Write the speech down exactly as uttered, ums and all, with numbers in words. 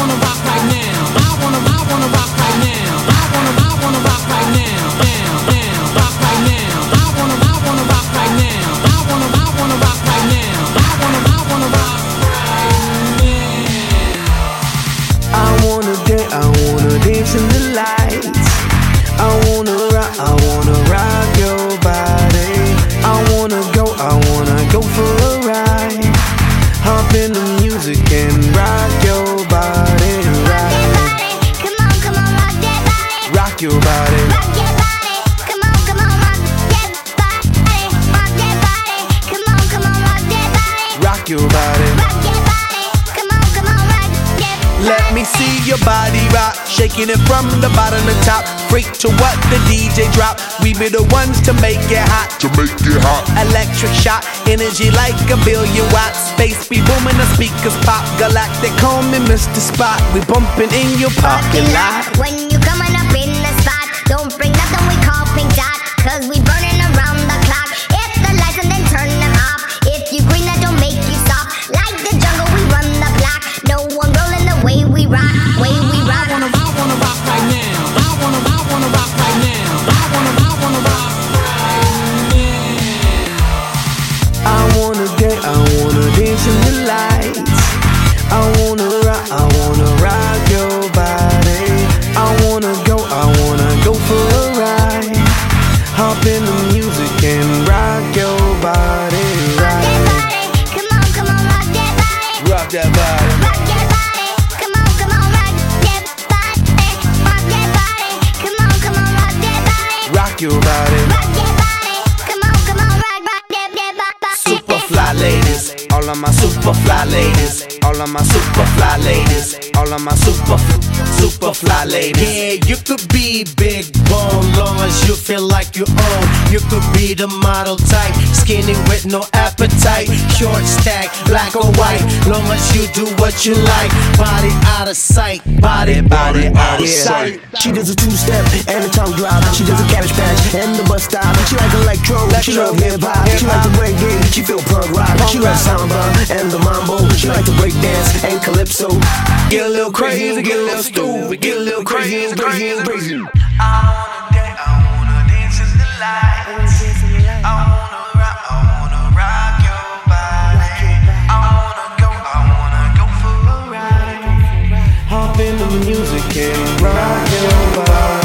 wanna rock right now. I wanna, I wanna rock right now. I wanna, I wanna rock right now. Now, now, rock right now. I wanna, I wanna rock right now. I wanna, I wanna rock right now. I wanna, I wanna rock right now. I wanna dance, I wanna dance in the lights. I wanna rock, I wanna rock your body. I wanna go, I wanna go for a ride. Hop in the music and rock your body, right? Come on, come on, rock that body. Rock your body. Rock that body. Come on, come on, rock that body. Rock that body. Come on, come on, rock that body. Rock your body. Rock that body. Come on, come on, rock that body. Let me see your body rock, shaking it from the bottom to top. Freak to what the D J drop. We be the ones to make it hot. To make it hot. Electric shock, energy like a billion watts. Space be booming, the speakers pop. Galactic, call me Mister Spot. We bumping in your parking lot. When you coming up in the spot, don't bring nothing we call pink dot, cause we burning around the clock. Hit the lights and then turn them off. If you green, that don't make you stop. Like the jungle, we run the block. No one rolling the way we rock, way we rock. I wanna, I wanna rock right now. I wanna, I wanna rock right now. I wanna, I wanna rock right now. I wanna dance, I wanna dance in the lights. I wanna rock, I wanna rock your body. I wanna go, I wanna go for a ride. Hop in the music and rock your body, Rock that right? body. Come on, come on, rock that body. Rock that body. Rock that body. Come on, come on, rock that body. Rock that body. Come on, come on, rock that body. Rock your body. Rock that body. Come on, come on, rock, rock that, that body. Super fly ladies, all of my super fly ladies, all of my super fly ladies, all of my super, super fly ladies. Yeah, you could be big bone, long as you feel like you own. You could be the model type, skinny with no appetite. Short stack, black or white, long as you do what you like. Body out of sight, body, body out of sight. She does a two-step and a tongue drop. She does a cabbage patch and the bus stop. She like electro, she love hip-hop. She like the reggae, she feel punk rock. She like samba and the mambo. She like to break dance and calypso. Get a little crazy, get a little stupid, get a little crazy, crazy, crazy. I wanna dance, I wanna dance in the lights. I wanna rock, I wanna rock your body. I wanna go, I wanna go for a ride. Hop in the music and rock your body.